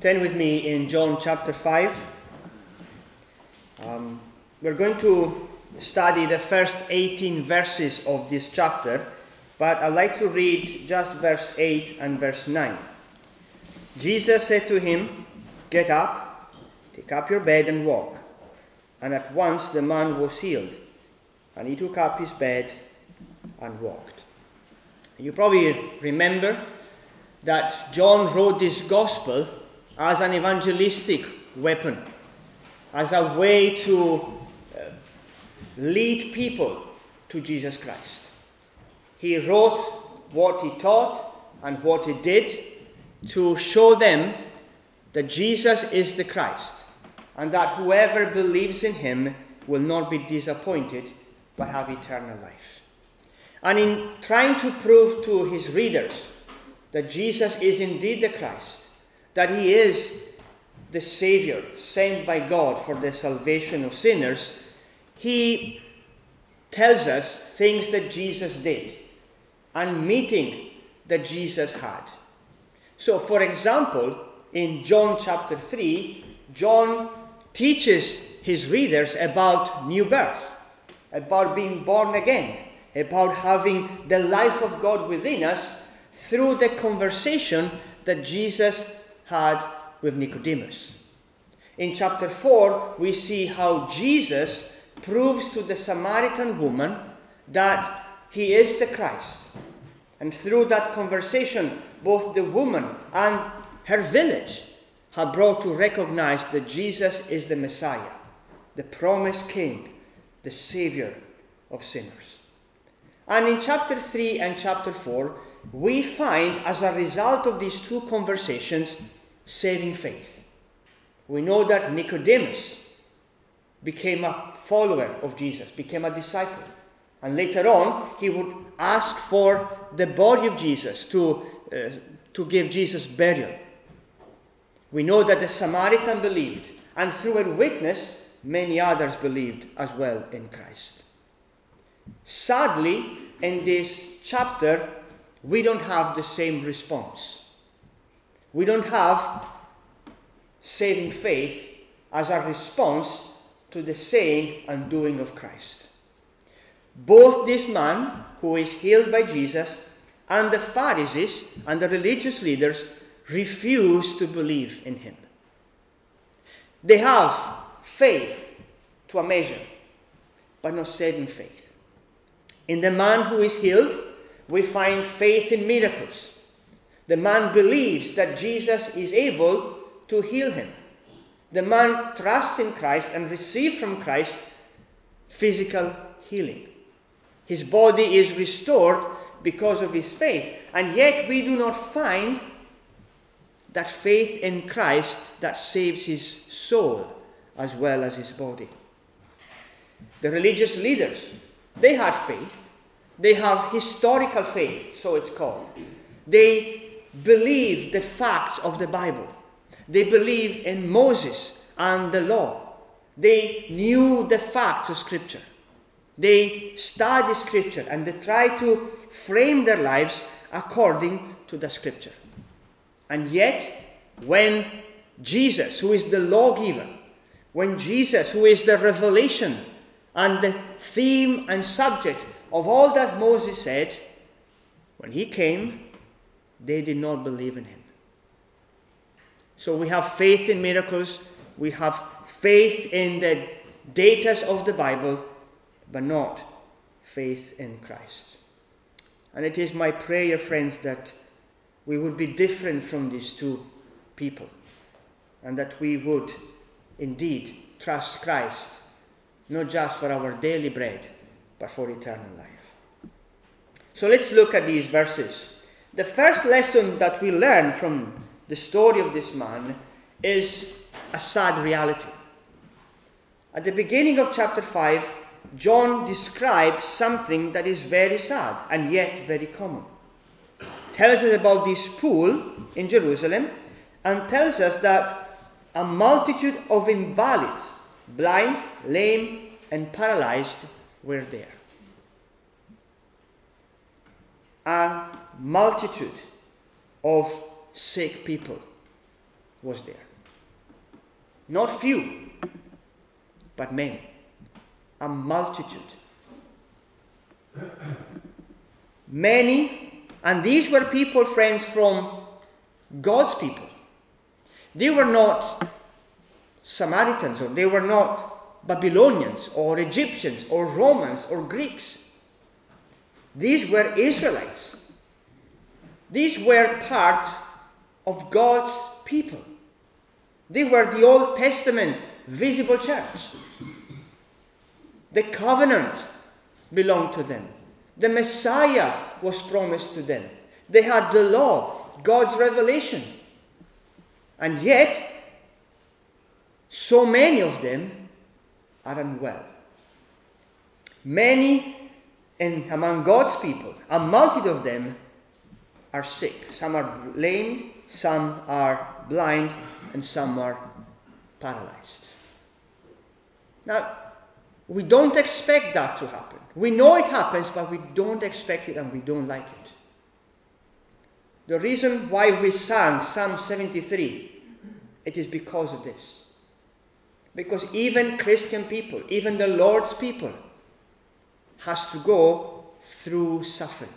Turn with me in John chapter 5. We're going to study the first 18 verses of this chapter, but I'd like to read just verse 8 and verse 9. Jesus said to him, "Get up, take up your bed and walk." And at once the man was healed, and he took up his bed and walked. You probably remember that John wrote this gospel as an evangelistic weapon, as a way to lead people to Jesus Christ. He wrote what he taught and what he did to show them that Jesus is the Christ, and that whoever believes in him will not be disappointed but have eternal life. And in trying to prove to his readers that Jesus is indeed the Christ, that he is the Savior sent by God for the salvation of sinners, he tells us things that Jesus did and meeting that Jesus had. So, for example, in John chapter 3, John teaches his readers about new birth, about being born again, about having the life of God within us through the conversation that Jesus had with Nicodemus. In chapter 4, we see how Jesus proves to the Samaritan woman that he is the Christ. And through that conversation, both the woman and her village are brought to recognize that Jesus is the Messiah, the promised King, the Savior of sinners. And in chapter 3 and chapter 4, we find, as a result of these two conversations, saving faith. We know that Nicodemus became a follower of Jesus, became a disciple. And later on, he would ask for the body of Jesus to give Jesus burial. We know that the Samaritan believed, and through a witness, many others believed as well in Christ. Sadly, in this chapter, we don't have the same response. We don't have saving faith as a response to the saying and doing of Christ. Both this man who is healed by Jesus and the Pharisees and the religious leaders refuse to believe in him. They have faith to a measure, but not saving faith. In the man who is healed, we find faith in miracles. The man believes that Jesus is able to heal him. The man trusts in Christ and receives from Christ physical healing. His body is restored because of his faith. And yet we do not find that faith in Christ that saves his soul as well as his body. The religious leaders, they had faith. They have historical faith, so it's called. They believe the facts of the Bible. They believe in Moses and the law. They knew the facts of Scripture. They study Scripture and they try to frame their lives according to the Scripture. And yet, when Jesus, who is the lawgiver, when Jesus, who is the revelation and the theme and subject of all that Moses said, when he came, they did not believe in him. So we have faith in miracles, we have faith in the data of the Bible, but not faith in Christ. And it is my prayer, friends, that we would be different from these two people, and that we would indeed trust Christ, not just for our daily bread, but for eternal life. So let's look at these verses. The first lesson that we learn from the story of this man is a sad reality. At the beginning of chapter 5, John describes something that is very sad and yet very common. Tells us about this pool in Jerusalem and tells us that a multitude of invalids, blind, lame, and paralyzed, were there. A multitude of sick people. was there. Not few, but many. A multitude. Many, and these were people, friends, from God's people. They were not Samaritans, or they were not Babylonians, or Egyptians, or Romans, or Greeks. These were Israelites. These were part of God's people. They were the Old Testament visible church. The covenant belonged to them. The Messiah was promised to them. They had the law, God's revelation. And yet, so many of them are unwell. Many among God's people, a multitude of them, are sick. Some are lamed, some are blind, and some are paralyzed. Now, we don't expect that to happen. We know it happens, but we don't expect it and we don't like it. The reason why we sang Psalm 73, it is because of this. Because even Christian people, even the Lord's people, has to go through sufferings.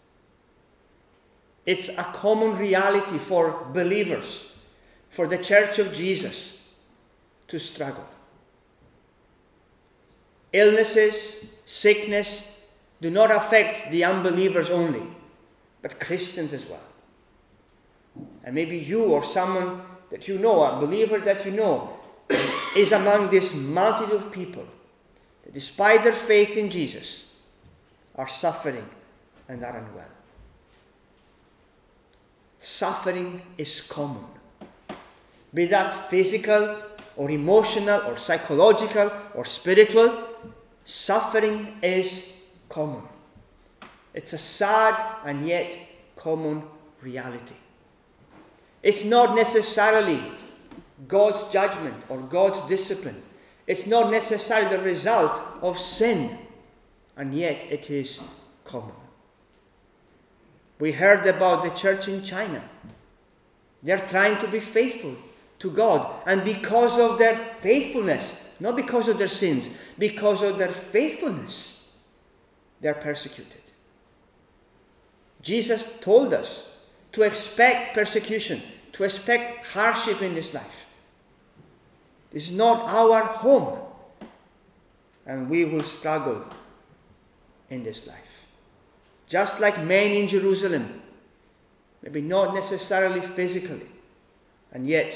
It's a common reality for believers, for the Church of Jesus, to struggle. Illnesses, sickness do not affect the unbelievers only, but Christians as well. And maybe you or someone that you know, a believer that you know, is among this multitude of people that despite their faith in Jesus are suffering and are unwell. Suffering is common. Be that physical or emotional or psychological or spiritual, suffering is common. It's a sad and yet common reality. It's not necessarily God's judgment or God's discipline. It's not necessarily the result of sin, and yet it is common. We heard about the church in China. They're trying to be faithful to God, and because of their faithfulness, not because of their sins, because of their faithfulness, they're persecuted. Jesus told us to expect persecution, to expect hardship in this life. This is not our home, and we will struggle in this life. Just like men in Jerusalem, maybe not necessarily physically, and yet,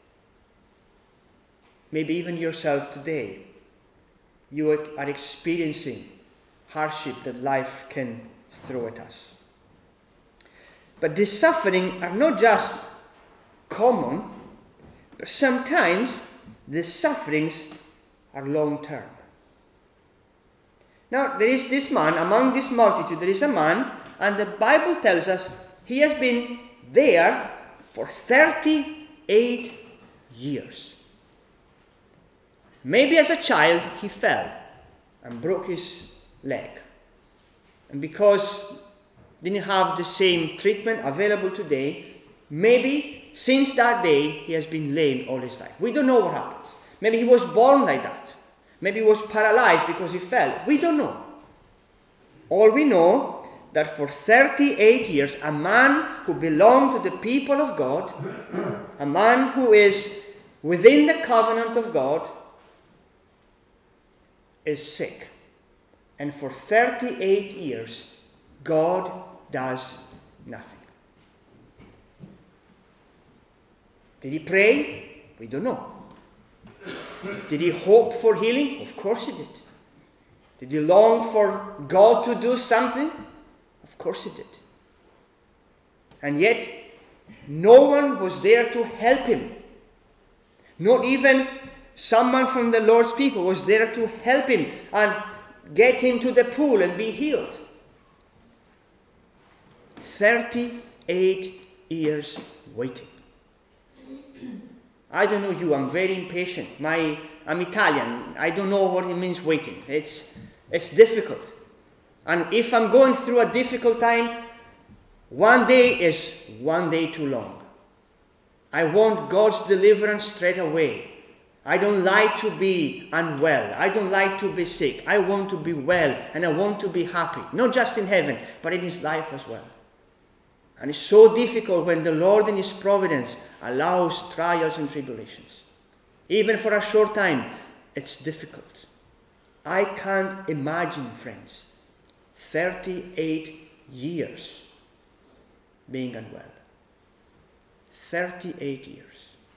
maybe even yourself today, you are experiencing hardship that life can throw at us. But these suffering are not just common, but sometimes the sufferings are long-term. Now, there is this man, among this multitude, there is a man, and the Bible tells us he has been there for 38 years. Maybe as a child he fell and broke his leg. And because he didn't have the same treatment available today, maybe since that day he has been lame all his life. We don't know what happens. Maybe he was born like that. Maybe he was paralyzed because he fell. We don't know. All we know that for 38 years, a man who belonged to the people of God, a man who is within the covenant of God, is sick. And for 38 years, God does nothing. Did he pray? We don't know. Did he hope for healing? Of course he did. Did he long for God to do something? Of course he did. And yet, no one was there to help him. Not even someone from the Lord's people was there to help him and get him to the pool and be healed. 38 years waiting. I don't know you, I'm very impatient. I'm Italian. I don't know what it means waiting. It's difficult. And if I'm going through a difficult time, one day is one day too long. I want God's deliverance straight away. I don't like to be unwell. I don't like to be sick. I want to be well and I want to be happy. Not just in heaven, but in his life as well. And it's so difficult when the Lord in his providence allows trials and tribulations. Even for a short time, it's difficult. I can't imagine, friends, 38 years being unwell. 38 years.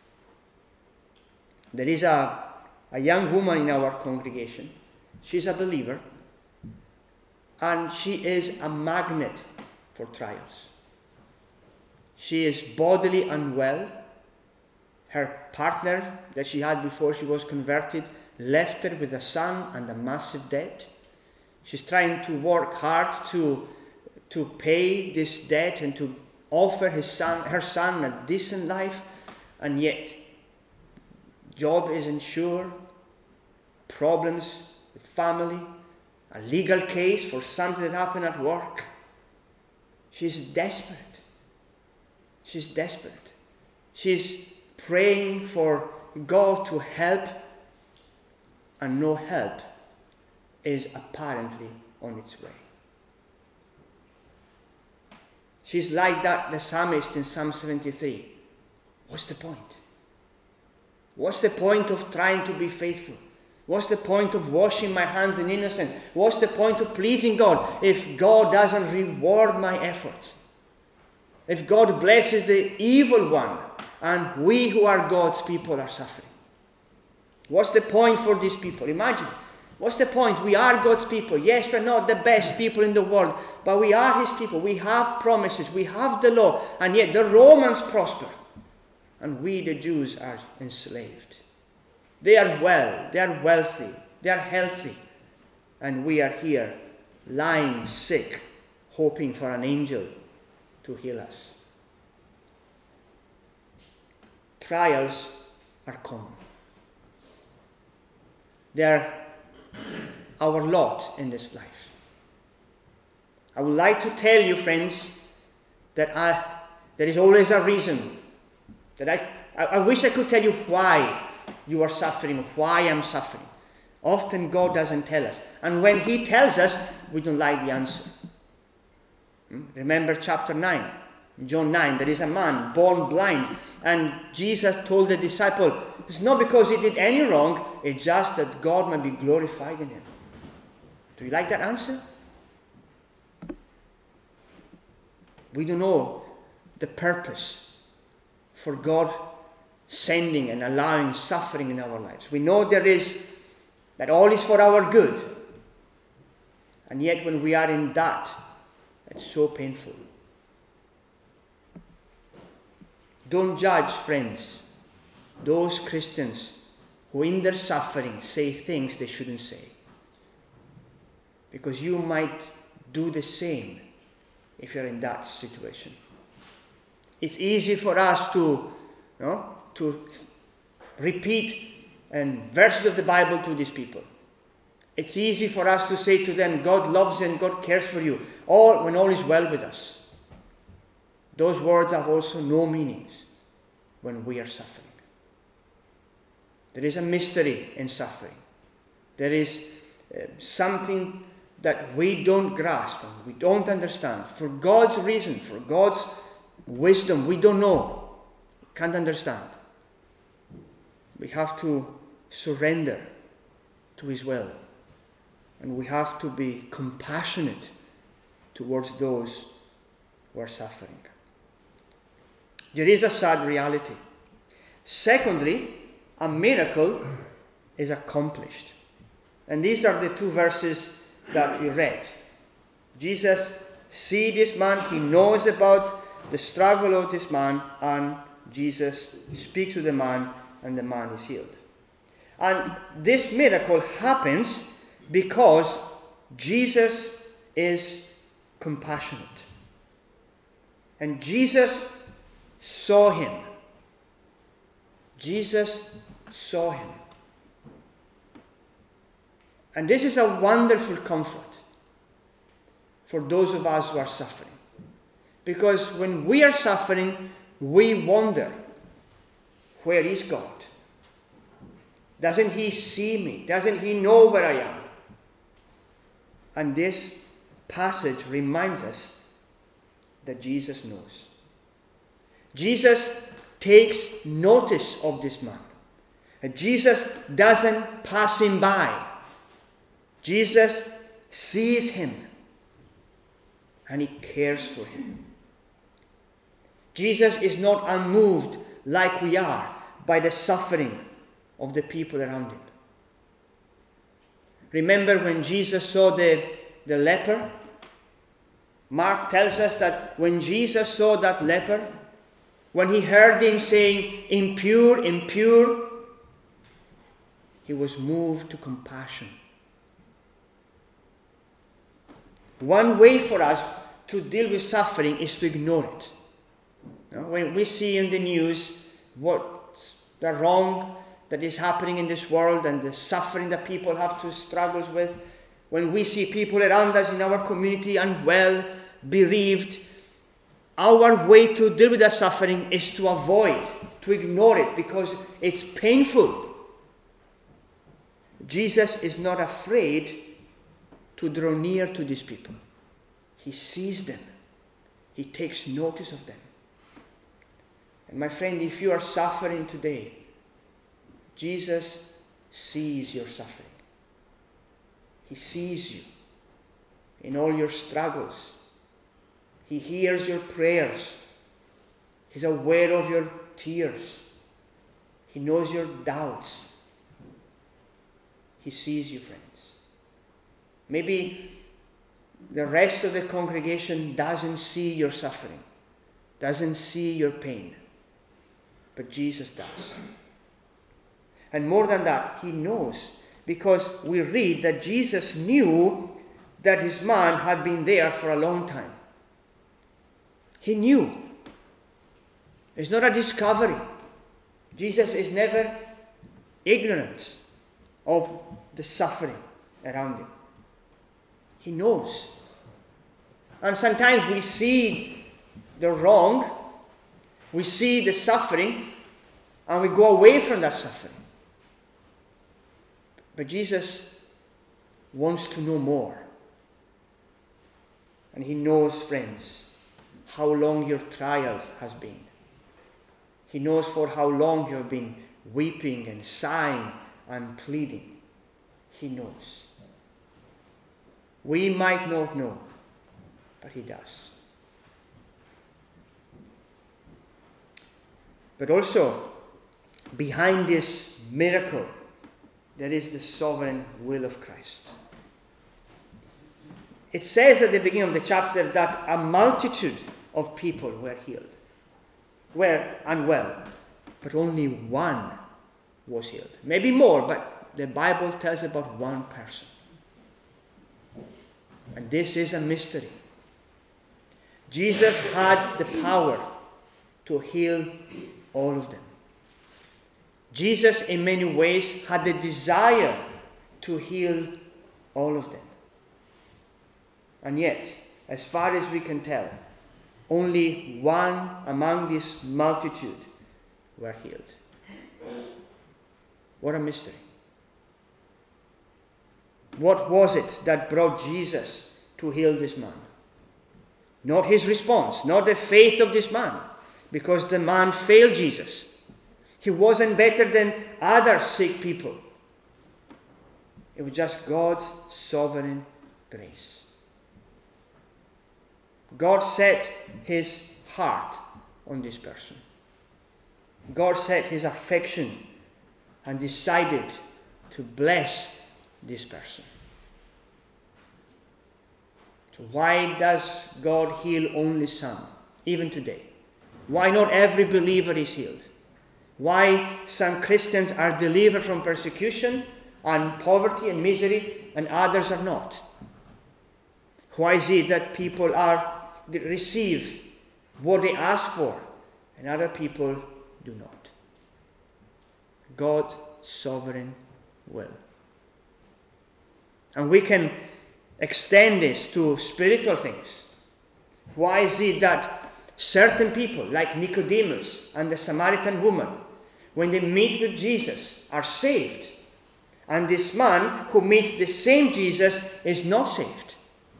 There is a young woman in our congregation. She's a believer. And she is a magnet for trials. She is bodily unwell. Her partner that she had before she was converted left her with a son and a massive debt. She's trying to work hard to pay this debt and to offer her son a decent life, and yet job isn't sure, problems with family, a legal case for something that happened at work. She's desperate. She's desperate. She's praying for God to help, and no help is apparently on its way. She's like that, the psalmist in Psalm 73. What's the point? What's the point of trying to be faithful? What's the point of washing my hands in innocence? What's the point of pleasing God if God doesn't reward my efforts? If God blesses the evil one and we who are God's people are suffering? What's the point for these people? Imagine. What's the point? We are God's people. Yes, we're not the best people in the world, but we are his people. We have promises. We have the law. And yet the Romans prosper. And we, the Jews, are enslaved. They are well. They are wealthy. They are healthy. And we are here, lying sick, hoping for an angel to heal us. Trials are common. They are our lot in this life. I would like to tell you, friends, that there is always a reason. That I wish I could tell you why you are suffering, why I'm suffering. Often God doesn't tell us. And when he tells us, we don't like the answer. Remember chapter 9. John 9, there is a man born blind. And Jesus told the disciple, it's not because he did any wrong, it's just that God might be glorified in him. Do you like that answer? We don't know the purpose for God sending and allowing suffering in our lives. We know that all is for our good. And yet when we are in that, it's so painful. Don't judge, friends, those Christians who in their suffering say things they shouldn't say. Because you might do the same if you're in that situation. It's easy for us to repeat verses of the Bible to these people. It's easy for us to say to them, God loves and God cares for you, when all is well with us. Those words have also no meanings when we are suffering. There is a mystery in suffering. There is something that we don't grasp and we don't understand. For God's reason, for God's wisdom, we don't know, can't understand. We have to surrender to his will. And we have to be compassionate towards those who are suffering. There is a sad reality. Secondly, a miracle is accomplished. And these are the two verses that we read. Jesus sees this man, he knows about the struggle of this man, and Jesus speaks to the man, and the man is healed. And this miracle happens because Jesus is compassionate. And Jesus saw him. Jesus saw him. And this is a wonderful comfort for those of us who are suffering. Because when we are suffering, we wonder, where is God? Doesn't he see me? Doesn't he know where I am? And this passage reminds us that Jesus knows. Jesus takes notice of this man. Jesus doesn't pass him by. Jesus sees him and he cares for him. Jesus is not unmoved like we are by the suffering of the people around him. Remember when Jesus saw the leper? Mark tells us that when Jesus saw that leper, when he heard him saying, "Impure, impure," he was moved to compassion. One way for us to deal with suffering is to ignore it. When we see in the news what the wrong that is happening in this world and the suffering that people have to struggle with, when we see people around us in our community unwell, bereaved, our way to deal with that suffering is to avoid, to ignore it because it's painful. Jesus is not afraid to draw near to these people. He sees them. He takes notice of them. And my friend, if you are suffering today, Jesus sees your suffering. He sees you in all your struggles. He hears your prayers. He's aware of your tears. He knows your doubts. He sees you, friends. Maybe the rest of the congregation doesn't see your suffering, doesn't see your pain, but Jesus does. And more than that, he knows, because we read that Jesus knew that his man had been there for a long time. He knew. It's not a discovery. Jesus is never ignorant of the suffering around him. He knows. And sometimes we see the wrong, we see the suffering, and we go away from that suffering. But Jesus wants to know more. And he knows, friends, how long your trial has been. He knows for how long you have been weeping and sighing and pleading. He knows. We might not know, but he does. But also, behind this miracle, there is the sovereign will of Christ. It says at the beginning of the chapter that a multitude of people were healed, were unwell, but only one was healed. Maybe more, but the Bible tells about one person. And this is a mystery. Jesus had the power to heal all of them. Jesus, in many ways, had the desire to heal all of them. And yet, as far as we can tell, only one among this multitude were healed. What a mystery. What was it that brought Jesus to heal this man? Not his response, not the faith of this man, because the man failed Jesus. He wasn't better than other sick people. It was just God's sovereign grace. God set his heart on this person. God set his affection and decided to bless this person. So why does God heal only some, even today? Why not every believer is healed? Why some Christians are delivered from persecution and poverty and misery and others are not? Why is it that people receive what they ask for and other people do not? God's sovereign will. And we can extend this to spiritual things. Why is it that certain people, like Nicodemus and the Samaritan woman, when they meet with Jesus, are saved. And this man who meets the same Jesus is not saved.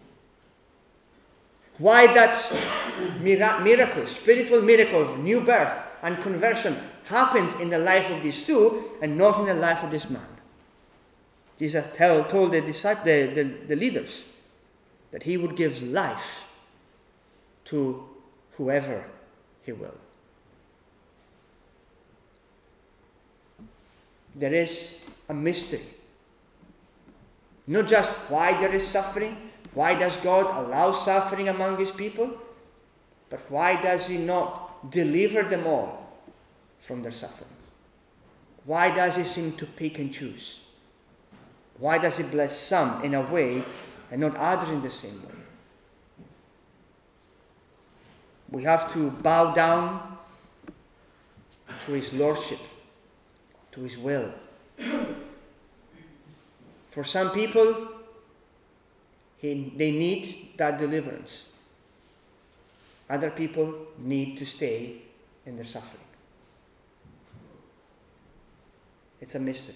Why that miracle, spiritual miracle of new birth and conversion happens in the life of these two and not in the life of this man? Jesus told the leaders that he would give life to whoever he will. There is a mystery. Not just why there is suffering, why does God allow suffering among his people, but why does he not deliver them all from their suffering? Why does he seem to pick and choose? Why does he bless some in a way and not others in the same way? We have to bow down to his lordship, to his will. For some people, they need that deliverance. Other people need to stay in their suffering. It's a mystery.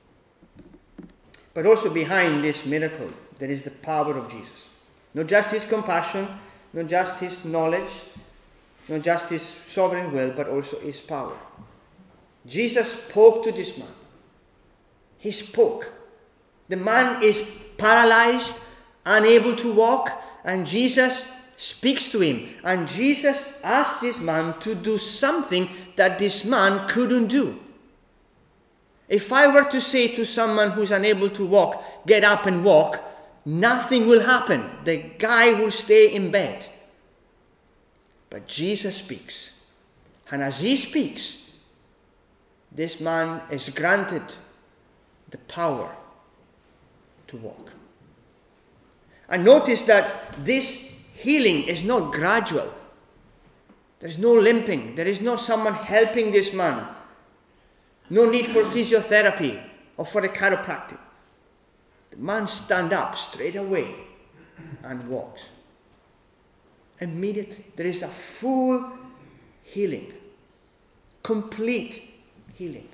But also behind this miracle, there is the power of Jesus. Not just his compassion, not just his knowledge, not just his sovereign will, but also his power. Jesus spoke to this man. He spoke. The man is paralyzed, unable to walk, and Jesus speaks to him. And Jesus asked this man to do something that this man couldn't do. If I were to say to someone who's unable to walk, get up and walk, nothing will happen. The guy will stay in bed. But Jesus speaks. And as he speaks, this man is granted the power to walk. And notice that this healing is not gradual. There's no limping. There is not someone helping this man. No need for physiotherapy or for a chiropractic. The man stands up straight away and walks. Immediately, there is a full healing. Complete healing.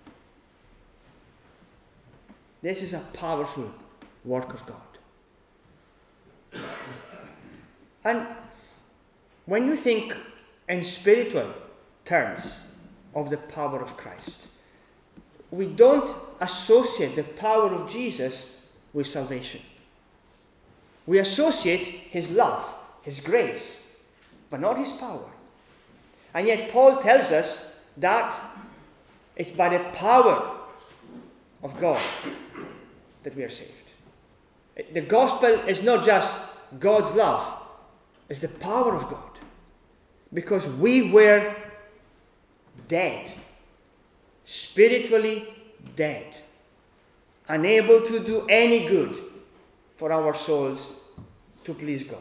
This is a powerful work of God. And when you think in spiritual terms of the power of Christ, we don't associate the power of Jesus with salvation. We associate his love, his grace, but not his power. And yet Paul tells us that it's by the power of God that we are saved. The gospel is not just God's love, it's the power of God. Because we were dead, spiritually dead, unable to do any good for our souls to please God.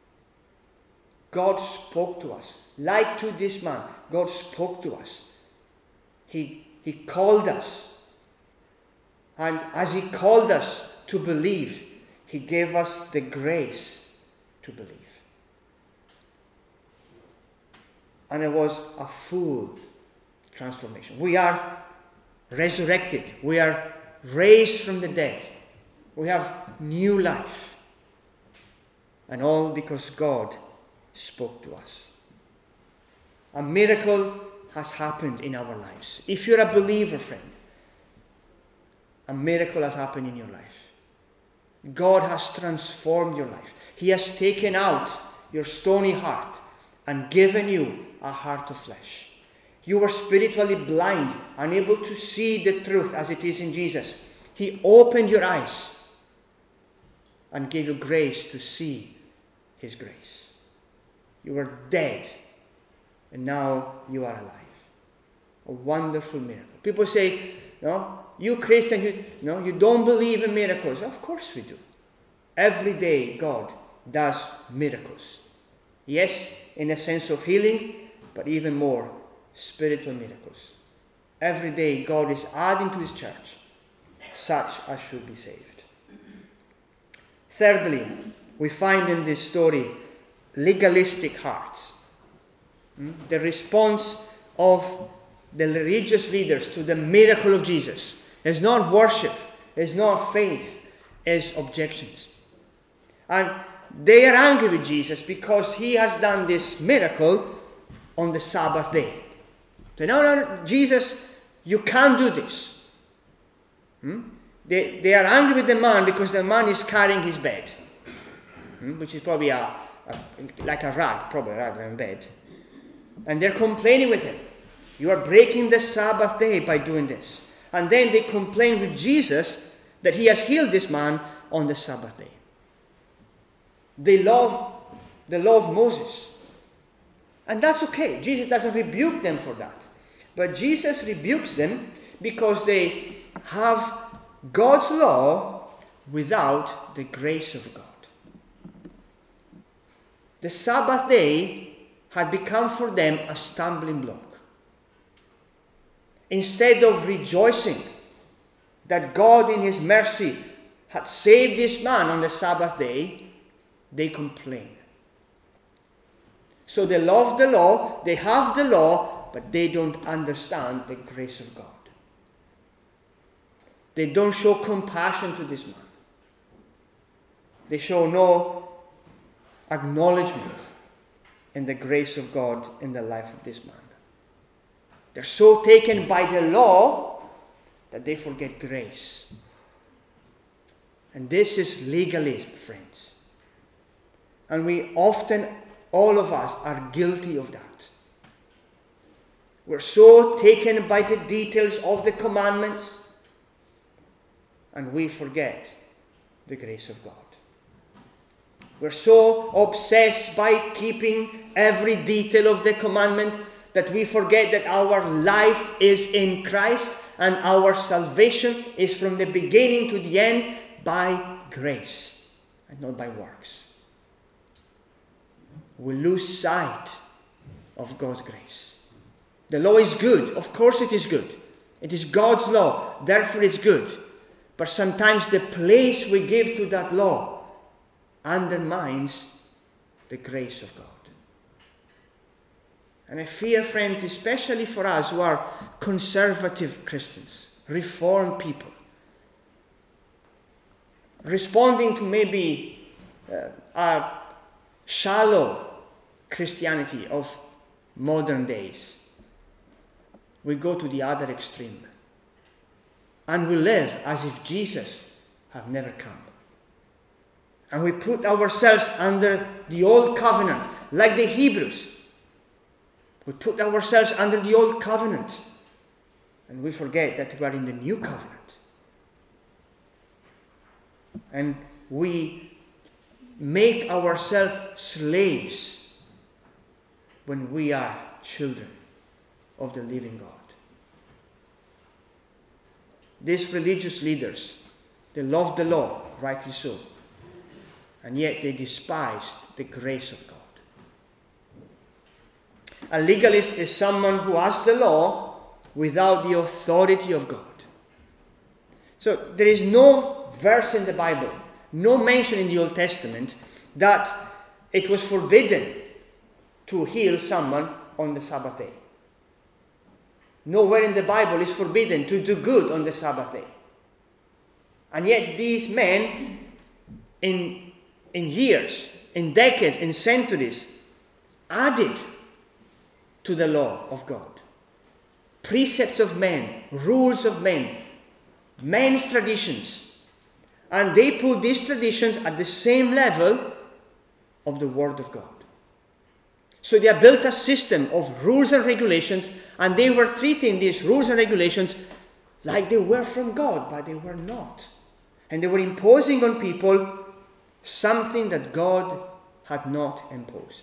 God spoke to us. Like to this man, God spoke to us. He called us. And as he called us to believe, he gave us the grace to believe. And it was a full transformation. We are resurrected. We are raised from the dead. We have new life. And all because God spoke to us. A miracle has happened in our lives. If you're a believer, friend, a miracle has happened in your life. God has transformed your life. He has taken out your stony heart and given you a heart of flesh. You were spiritually blind, unable to see the truth as it is in Jesus. He opened your eyes and gave you grace to see his grace. You were dead, and now you are alive. A wonderful miracle. People say, no, you Christian, you don't believe in miracles. Of course we do. Every day God does miracles. Yes, in a sense of healing, but even more, spiritual miracles. Every day God is adding to his church such as should be saved. Thirdly, we find in this story legalistic hearts. The response of the religious leaders to the miracle of Jesus. It's not worship, it's not faith, it's objections. And they are angry with Jesus because he has done this miracle on the Sabbath day. They say, no, Jesus, you can't do this. They are angry with the man because the man is carrying his bed, which is probably like a rag, probably rather than bed. And they're complaining with him. You are breaking the Sabbath day by doing this. And then they complain with Jesus that he has healed this man on the Sabbath day. They love the law of Moses. And that's okay. Jesus doesn't rebuke them for that. But Jesus rebukes them because they have God's law without the grace of God. The Sabbath day had become for them a stumbling block. Instead of rejoicing that God in his mercy had saved this man on the Sabbath day, they complain. So they love the law, they have the law, but they don't understand the grace of God. They don't show compassion to this man. They show no acknowledgement in the grace of God in the life of this man. They're so taken by the law that they forget grace. And this is legalism, friends. And we often, all of us, are guilty of that. We're so taken by the details of the commandments, and we forget the grace of God. We're so obsessed by keeping every detail of the commandment that we forget that our life is in Christ and our salvation is from the beginning to the end by grace and not by works. We lose sight of God's grace. The law is good. Of course it is good. It is God's law. Therefore it's good. But sometimes the place we give to that law undermines the grace of God. And I fear, friends, especially for us who are conservative Christians, reformed people, responding to maybe a shallow Christianity of modern days, we go to the other extreme. And we live as if Jesus had never come. And we put ourselves under the old covenant, like the Hebrews. We put ourselves under the old covenant. And we forget that we are in the new covenant. And we make ourselves slaves when we are children of the living God. These religious leaders, they loved the law, rightly so, and yet they despised the grace of God. A legalist is someone who has the law without the authority of God. So there is no verse in the Bible, no mention in the Old Testament that it was forbidden to heal someone on the Sabbath day. Nowhere in the Bible is forbidden to do good on the Sabbath day. And yet these men, in years, in decades, in centuries, added to the law of God. Precepts of men, rules of men, men's traditions. And they put these traditions at the same level of the Word of God. So they have built a system of rules and regulations, and they were treating these rules and regulations like they were from God, but they were not. And they were imposing on people something that God had not imposed.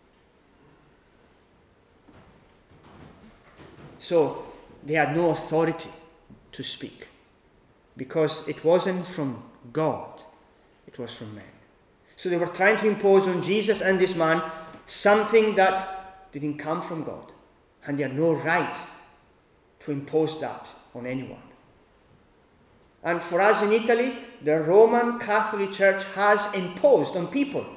So they had no authority to speak, because it wasn't from God, it was from man. So they were trying to impose on Jesus and this man something that didn't come from God. And they had no right to impose that on anyone. And for us in Italy, the Roman Catholic Church has imposed on people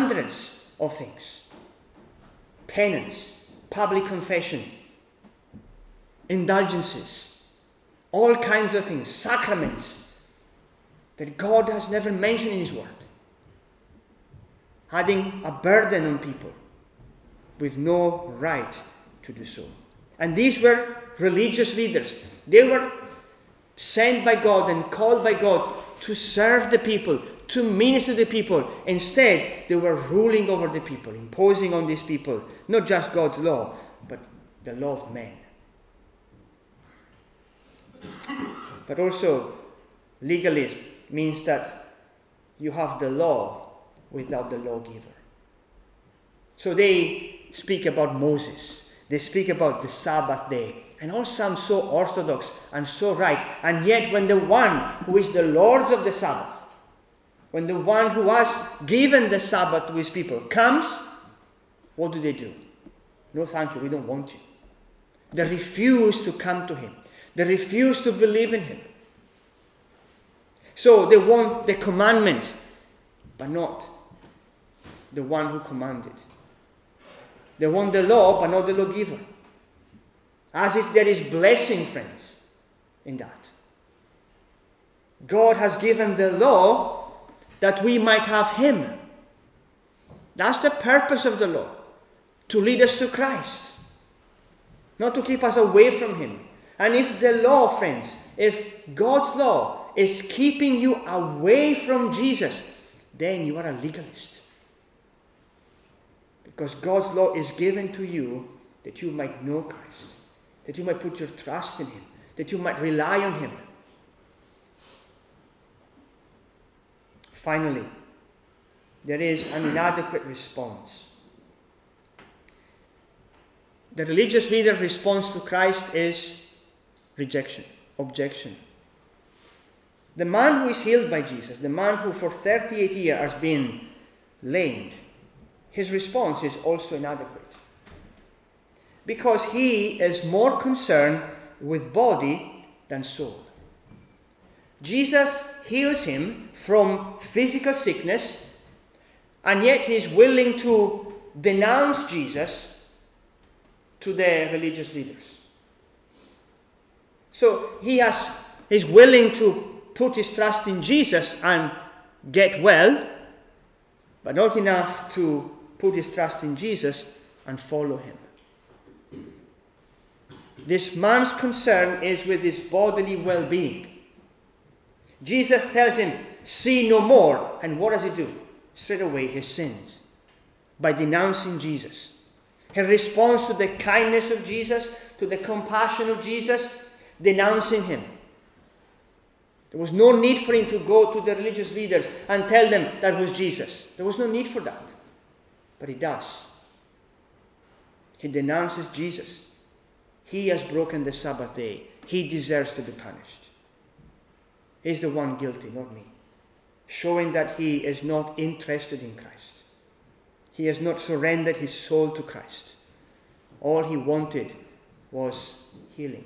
hundreds of things. Penance, public confession, indulgences, all kinds of things, sacraments that God has never mentioned in His Word, adding a burden on people with no right to do so. And these were religious leaders. They were sent by God and called by God to serve the people, to minister to the people. Instead, they were ruling over the people, imposing on these people not just God's law, but the law of men. But also, legalism means that you have the law without the lawgiver. So they speak about Moses. They speak about the Sabbath day. And all sounds so orthodox and so right. And yet when the one who is the Lord of the Sabbath, when the one who has given the Sabbath to his people comes, what do? No, thank you, we don't want you. They refuse to come to him. They refuse to believe in him. So they want the commandment, but not the one who commanded. They want the law, but not the lawgiver. As if there is blessing, friends, in that. God has given the law that we might have him. That's the purpose of the law, to lead us to Christ, not to keep us away from him. And if the law, friends, if God's law is keeping you away from Jesus, then you are a legalist. Because God's law is given to you that you might know Christ, that you might put your trust in him, that you might rely on him. Finally, there is an inadequate response. The religious leader's response to Christ is rejection, objection. The man who is healed by Jesus, the man who for 38 years has been lamed, his response is also inadequate. Because he is more concerned with body than soul. Jesus heals him from physical sickness, and yet he is willing to denounce Jesus to the religious leaders. So he's willing to put his trust in Jesus and get well, but not enough to put his trust in Jesus and follow him. This man's concern is with his bodily well-being. Jesus tells him, "Sin no more." And what does he do? Straight away he sins by denouncing Jesus. He responds to the kindness of Jesus, to the compassion of Jesus, denouncing him. There was no need for him to go to the religious leaders and tell them that was Jesus. There was no need for that. But he does. He denounces Jesus. He has broken the Sabbath day. He deserves to be punished. He's the one guilty, not me. Showing that he is not interested in Christ. He has not surrendered his soul to Christ. All he wanted was healing.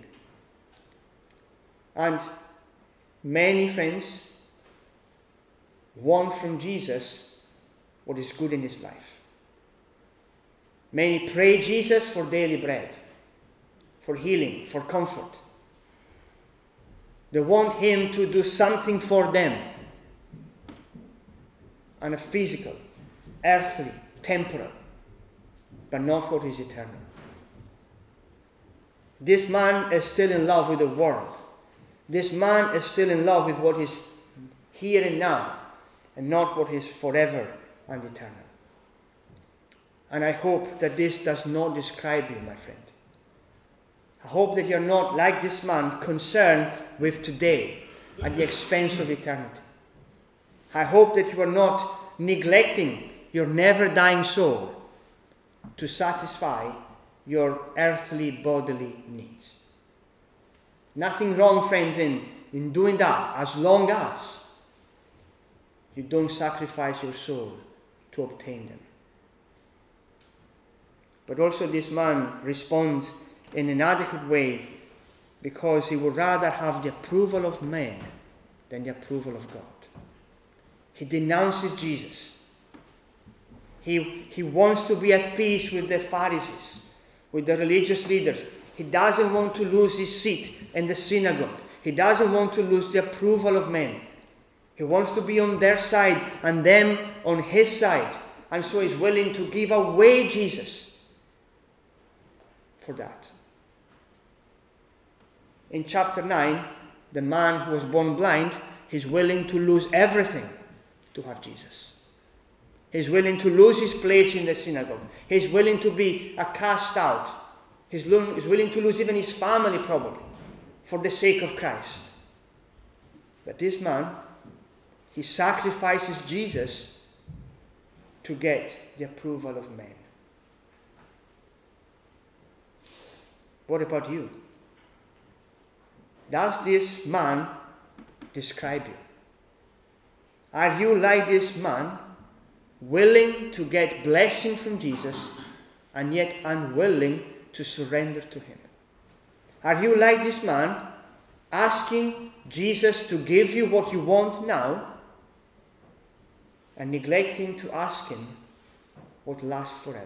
And many friends want from Jesus what is good in his life. Many pray Jesus for daily bread, for healing, for comfort. They want him to do something for them on a physical, earthly, temporal, but not what is eternal. This man is still in love with the world. This man is still in love with what is here and now, and not what is forever and eternal. And I hope that this does not describe you, my friend. I hope that you're not, like this man, concerned with today at the expense of eternity. I hope that you are not neglecting your never-dying soul to satisfy your earthly bodily needs. Nothing wrong, friends, in doing that, as long as you don't sacrifice your soul to obtain them. But also this man responds in an inadequate way because he would rather have the approval of men than the approval of God. He denounces Jesus. He wants to be at peace with the Pharisees, with the religious leaders. He doesn't want to lose his seat in the synagogue. He doesn't want to lose the approval of men. He wants to be on their side and them on his side. And so he's willing to give away Jesus for that. In chapter 9, the man who was born blind, he's willing to lose everything to have Jesus. He's willing to lose his place in the synagogue. He's willing to be a cast out. He's willing to lose even his family probably for the sake of Christ. But this man, he sacrifices Jesus to get the approval of men. What about you? Does this man describe you? Are you like this man, willing to get blessing from Jesus and yet unwilling to surrender to him? Are you like this man, asking Jesus to give you what you want now and neglecting to ask him what lasts forever?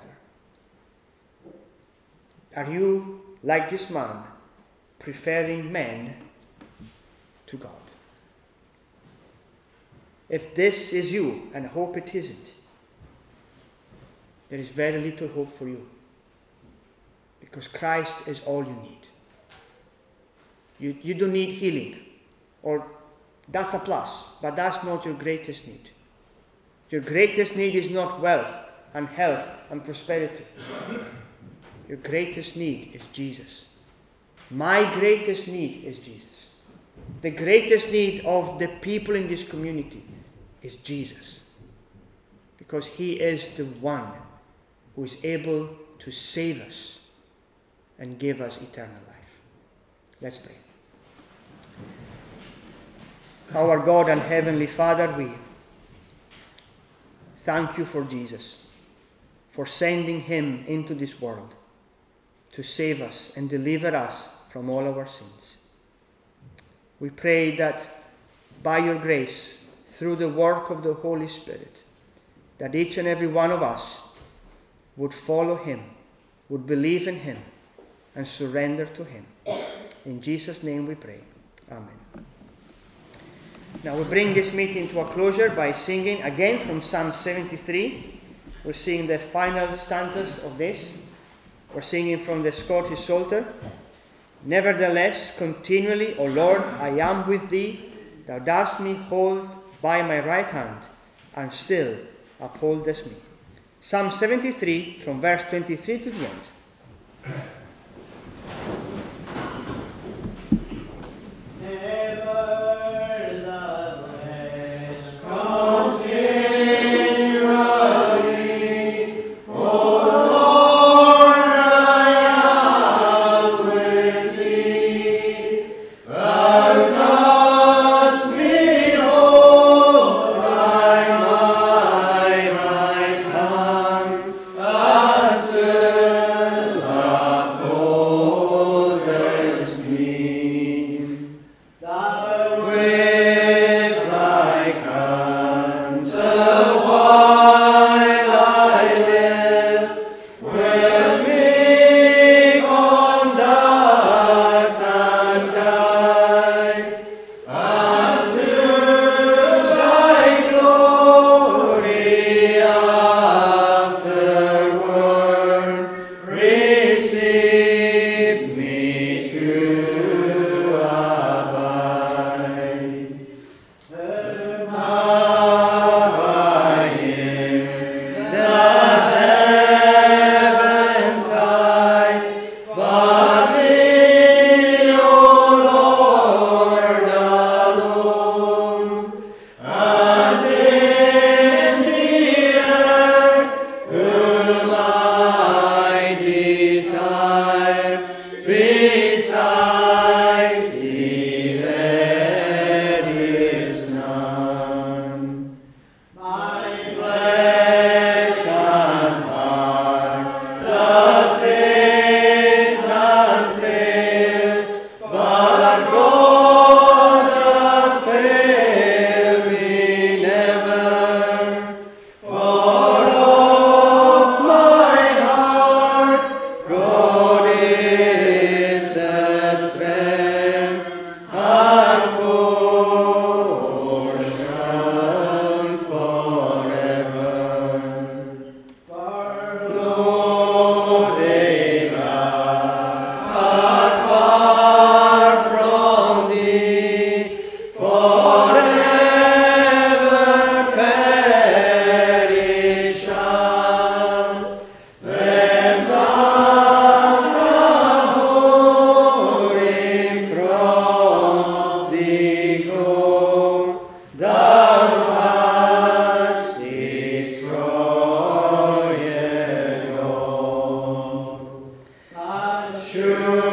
Are you like this man, preferring men to God? If this is you, and I hope it isn't, there is very little hope for you, because Christ is all you need. You don't need healing, or that's a plus, but that's not your greatest need. Your greatest need is not wealth and health and prosperity. Your greatest need is Jesus. My greatest need is Jesus. The greatest need of the people in this community is Jesus, because he is the one who is able to save us and give us eternal life. Let's pray. Our God and Heavenly Father, we thank you for Jesus, for sending him into this world to save us and deliver us from all our sins. We pray that by your grace, through the work of the Holy Spirit, that each and every one of us would follow him, would believe in him, and surrender to him. In Jesus' name we pray. Amen. Now we bring this meeting to a closure by singing again from Psalm 73. We're singing the final stanzas of this. We're singing from the Scottish Psalter. Nevertheless, continually, O Lord, I am with thee. Thou dost me hold by my right hand, and still upholdest me. Psalm 73, from verse 23 to the end.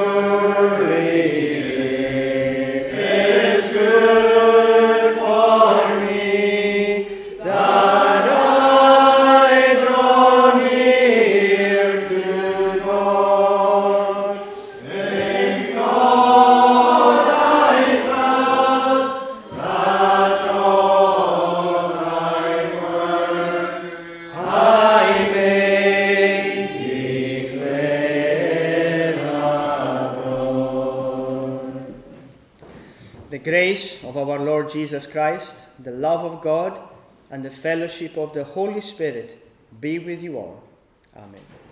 The grace of our Lord Jesus Christ, the love of God, and the fellowship of the Holy Spirit be with you all. Amen.